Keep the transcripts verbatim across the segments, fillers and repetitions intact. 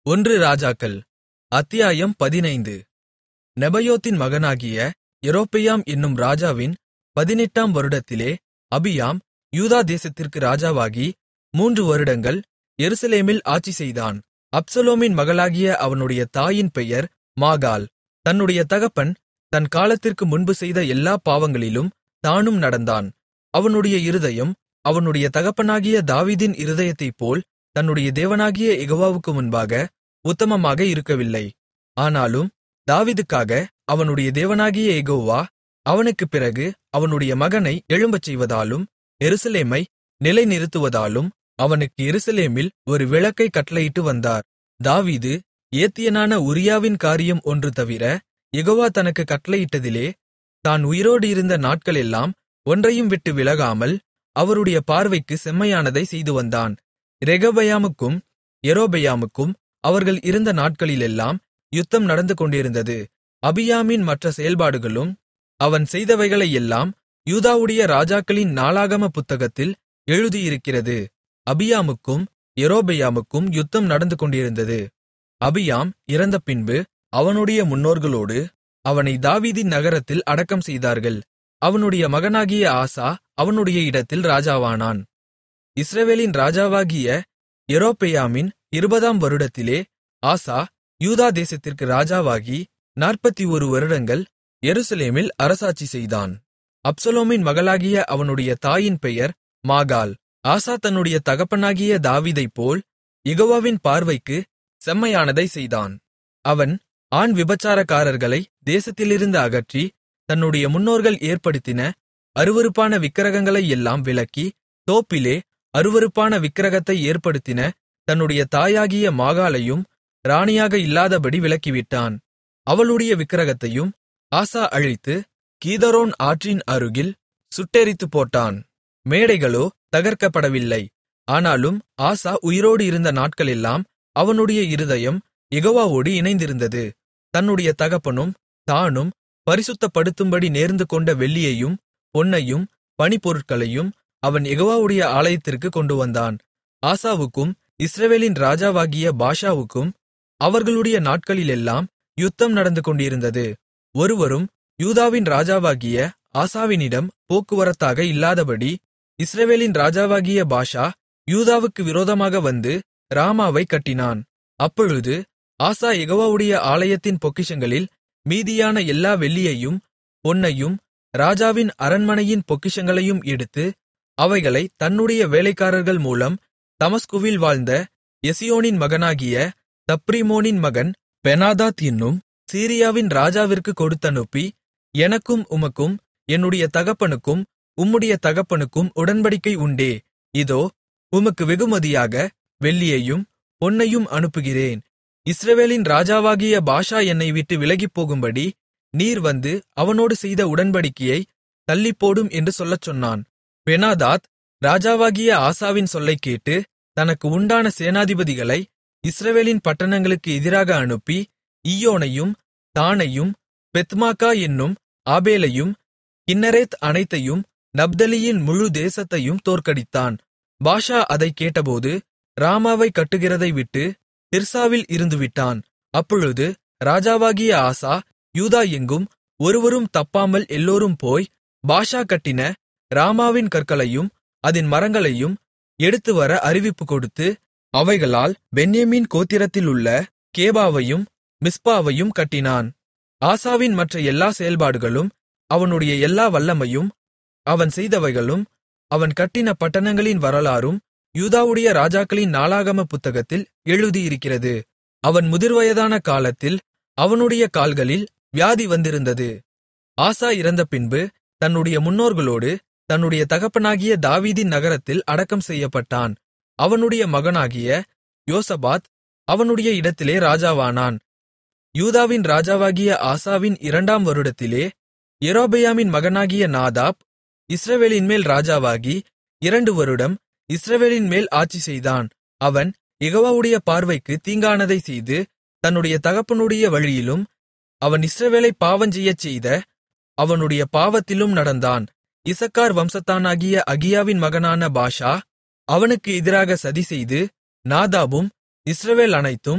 ஒன்று ராஜாக்கள் அத்தியாயம் பதினைந்து. நெபயோத்தின் மகனாகிய யெரொபெயாம் என்னும் ராஜாவின் பதினெட்டாம் வருடத்திலே அபியாம் யூதா தேசத்திற்கு ராஜாவாகி மூன்று வருடங்கள் எருசலேமில் ஆட்சிசெய்தான். அப்சலோமின் மகளாகிய அவனுடைய தாயின் பெயர் மாகாள். தன்னுடைய தகப்பன் தன் காலத்திற்கு முன்பு செய்த எல்லாப் பாவங்களிலும் தானும் நடந்தான். அவனுடைய இருதயம் அவனுடைய தகப்பனாகிய தாவீதின் இருதயத்தைப்போல் தன்னுடைய தேவனாகிய யெகோவாவுக்கு முன்பாக உத்தமமாக இருக்கவில்லை. ஆனாலும் தாவீதுக்காக அவனுடைய தேவனாகிய யெகோவா அவனுக்குப் பிறகு அவனுடைய மகனை எழும்பச் செய்வதாலும் எருசலேமை நிலைநிறுத்துவதாலும் அவனுக்கு எருசலேமில் ஒரு விளக்கைக் கட்டளையிட்டு வந்தார். தாவீது ஏத்தியனான உரியாவின் காரியம் ஒன்று தவிர யெகோவா தனக்குக் கட்டளையிட்டதிலே தான் உயிரோடு இருந்த நாட்களெல்லாம் ஒன்றையும் விட்டு விலகாமல் அவருடைய பார்வைக்கு செம்மையானதை செய்துவந்தான். ரெகொபெயாமுக்கும் யெரொபெயாமுக்கும் அவர்கள் இருந்த நாட்களிலெல்லாம் யுத்தம் நடந்து கொண்டிருந்தது. அபியாமின் மற்ற செயல்பாடுகளும் அவன் செய்தவைகளையெல்லாம் யூதாவுடைய ராஜாக்களின் நாளாகம புத்தகத்தில் எழுதியிருக்கிறது. அபியாமுக்கும் யெரொபெயாமுக்கும் யுத்தம் நடந்து கொண்டிருந்தது. அபியாம் இறந்தபின்பு அவனுடைய முன்னோர்களோடு அவனை தாவீதின் நகரத்தில் அடக்கம் செய்தார்கள். அவனுடைய மகனாகிய ஆசா அவனுடைய இடத்தில் ராஜாவானான். இஸ்ரவேலின் ராஜாவாகிய யெரொபெயாமின் இருபதாம் வருடத்திலே ஆசா யூதா தேசத்திற்கு ராஜாவாகி நாற்பத்தொரு வருடங்கள் எருசலேமில் அரசாட்சி செய்தான். அப்சலோமின் மகளாகிய அவனுடைய தாயின் பெயர் மாகாள். ஆசா தன்னுடைய தகப்பனாகிய தாவீதைப்போல் யெகோவாவின் பார்வைக்கு செம்மையானதை செய்தான். அவன் ஆண் விபசாரக்காரர்களை தேசத்திலிருந்து அகற்றி தன்னுடைய முன்னோர்கள் ஏற்படுத்தின அருவருப்பான விக்கிரகங்களையெல்லாம் விலக்கி தோப்பிலே அருவருப்பான விக்கிரகத்தை ஏற்படுத்தின தன்னுடைய தாயாகிய மாகாளையும் ராணியாக இல்லாதபடி விலக்கிவிட்டான். அவளுடைய விக்கிரகத்தையும் ஆசா அழித்து கீதரோன் ஆற்றின் அருகில் சுட்டெரித்துப் போட்டான். மேடைகளோ தகர்க்கப்படவில்லை. ஆனாலும் ஆசா உயிரோடு இருந்த நாட்களெல்லாம் அவனுடைய இருதயம் யெகோவாவோடு இணைந்திருந்தது. தன்னுடைய தகப்பனும் தானும் பரிசுத்தப்படுத்தும்படி நேர்ந்து கொண்ட வெள்ளியையும் பொன்னையும் பணிப்பொருட்களையும் அவன் யெகோவாவுடைய ஆலயத்திற்கு கொண்டுவந்தான். ஆசாவுக்கும் இஸ்ரவேலின் ராஜாவாகிய பாஷாவுக்கும் அவர்களுடைய நாட்களிலெல்லாம் யுத்தம் நடந்து கொண்டிருந்தது. ஒருவரும் யூதாவின் ராஜாவாகிய ஆசாவினிடம் போக்குவரத்தாக இல்லாதபடி இஸ்ரவேலின் ராஜாவாகிய பாஷா யூதாவுக்கு விரோதமாக வந்து ராமாவைக் கட்டினான். அப்பொழுது ஆசா யெகோவாவுடைய ஆலயத்தின் பொக்கிஷங்களில் மீதியான எல்லா வெள்ளியையும் பொன்னையும் ராஜாவின் அரண்மனையின் பொக்கிஷங்களையும் எடுத்து அவைகளை தன்னுடைய வேலைக்காரர்கள் மூலம் தமஸ்குவில் வாழ்ந்த எசியோனின் மகனாகிய தப்ரிமோனின் மகன் பெனாதாத் என்னும் சீரியாவின் ராஜாவிற்கு கொடுத்தனுப்பி, எனக்கும் உமக்கும் என்னுடைய தகப்பனுக்கும் உம்முடைய தகப்பனுக்கும் உடன்படிக்கை உண்டே. இதோ உமக்கு வெகுமதியாக வெள்ளியையும் பொன்னையும் அனுப்புகிறேன். இஸ்ரவேலின் ராஜாவாகிய பாஷா என்னை விட்டு விலகிப்போகும்படி நீர் வந்து அவனோடு செய்த உடன்படிக்கையை தள்ளிப்போடும் என்று சொல்லச் சொன்னான். பெனாதாத் ராஜாவாகிய ஆசாவின் சொல்லைக் கேட்டு தனக்கு உண்டான சேனாதிபதிகளை இஸ்ரவேலின் பட்டணங்களுக்கு எதிராக அனுப்பி ஈயோனையும் தானையும் பெத்மாக்கா என்னும் ஆபேலையும் கின்னரேத் அனைத்தையும் நப்தலியின் முழு தேசத்தையும் தோற்கடித்தான். பாஷா அதைக் கேட்டபோது ராமாவைக் கட்டுகிறதை விட்டு திர்சாவில் இருந்துவிட்டான். அப்பொழுது ராஜாவாகிய ஆசா யூதா எங்கும் ஒருவரும் தப்பாமல் எல்லோரும் போய் பாஷா கட்டின ராமாவின் கற்களையும் அதின் மரங்களையும் எடுத்துவர அறிவிப்பு கொடுத்து அவைகளால் பென்யமீன் கோத்திரத்திலுள்ள கேபாவையும் மிஸ்பாவையும் கட்டினான். ஆசாவின் மற்ற எல்லா செயல்பாடுகளும் அவனுடைய எல்லா வல்லமையும் அவன் செய்தவைகளும் அவன் கட்டின பட்டணங்களின் வரலாறும் யூதாவுடைய ராஜாக்களின் நாளாகம புத்தகத்தில் எழுதியிருக்கிறது. அவன் முதிர்வயதான காலத்தில் அவனுடைய கால்களில் வியாதி வந்திருந்தது. ஆசா இறந்தபின்பு தன்னுடைய முன்னோர்களோடு தன்னுடைய தகப்பனாகிய தாவீதின் நகரத்தில் அடக்கம் செய்யப்பட்டான். அவனுடைய மகனாகிய யோசபாத் அவனுடைய இடத்திலே ராஜாவானான். யூதாவின் ராஜாவாகிய ஆசாவின் இரண்டாம் வருடத்திலே யெரொபெயாமின் மகனாகிய நாதாப் இஸ்ரவேலின்மேல் ராஜாவாகி இரண்டு வருடம் இஸ்ரவேலின்மேல் ஆட்சி செய்தான். அவன் யெகோவாவுடைய பார்வைக்கு தீங்கானதை செய்து தன்னுடைய தகப்பனுடைய வழியிலும் அவன் இஸ்ரவேலை பாவஞ்செய்யச் செய்த அவனுடைய பாவத்திலும் நடந்தான். இசக்கார் வம்சத்தானாகிய அகியாவின் மகனான பாஷா அவனுக்கு எதிராக சதிசெய்து நாதாபும் இஸ்ரவேல் அனைத்தும்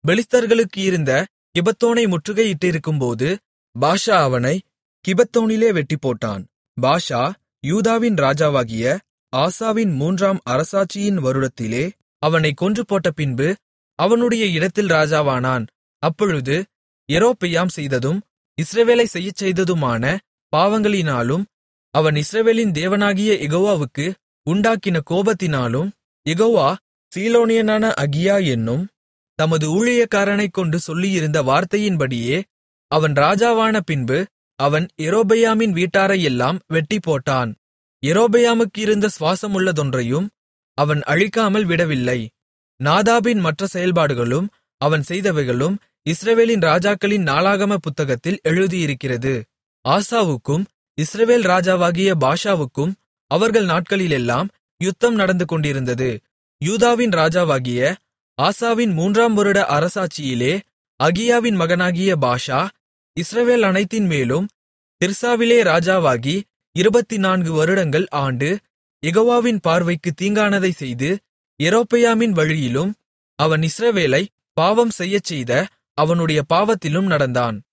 பெலிஸ்தர்களுக்கு இருந்த கிபத்தோனை முற்றுகையிட்டிருக்கும்போது பாஷா அவனை கிபத்தோனிலே வெட்டிப்போட்டான். பாஷா யூதாவின் ராஜாவாகிய ஆசாவின் மூன்றாம் அரசாட்சியின் வருடத்திலே அவனைக் கொன்று போட்ட பின்பு அவனுடைய இடத்தில் ராஜாவானான். அப்பொழுது யெரொபெயாம் செய்ததும் இஸ்ரவேலைச் செய்யச் செய்ததுமான பாவங்களினாலும் அவன் இஸ்ரவேலின் தேவனாகிய யெகோவாவுக்கு உண்டாக்கின கோபத்தினாலும் யெகோவா சீலோனியனான அகியா என்னும் தமது ஊழியக்காரனைக் கொண்டு சொல்லியிருந்த வார்த்தையின்படியே அவன் ராஜாவான பின்பு அவன் யெரொபெயாமின் வீட்டாரையெல்லாம் வெட்டிப்போட்டான். யெரொபெயாமுக்கு இருந்த சுவாசமுள்ளதொன்றையும் அவன் அழிக்காமல் விடவில்லை. நாதாபின் மற்ற செயல்பாடுகளும் அவன் செய்தவைகளும் இஸ்ரவேலின் ராஜாக்களின் நாளாகம புத்தகத்தில் எழுதியிருக்கிறது. ஆசாவுக்கும் இஸ்ரவேல் ராஜாவாகிய பாஷாவுக்கும் அவர்கள் நாட்களிலெல்லாம் யுத்தம் நடந்து கொண்டிருந்தது. யூதாவின் ராஜாவாகிய ஆசாவின் மூன்றாம் வருட அரசாட்சியிலே அகியாவின் மகனாகிய பாஷா இஸ்ரவேல் அனைத்தின் மேலும் திர்சாவிலே ராஜாவாகி இருபத்துநான்கு வருடங்கள் ஆண்டு யெகோவாவின் பார்வைக்குத் தீங்கானதைச் செய்து யெரொபெயாமின் வழியிலும் அவன் இஸ்ரவேலை பாவம் செய்யச்செய்த அவனுடைய பாவத்திலும் நடந்தான்.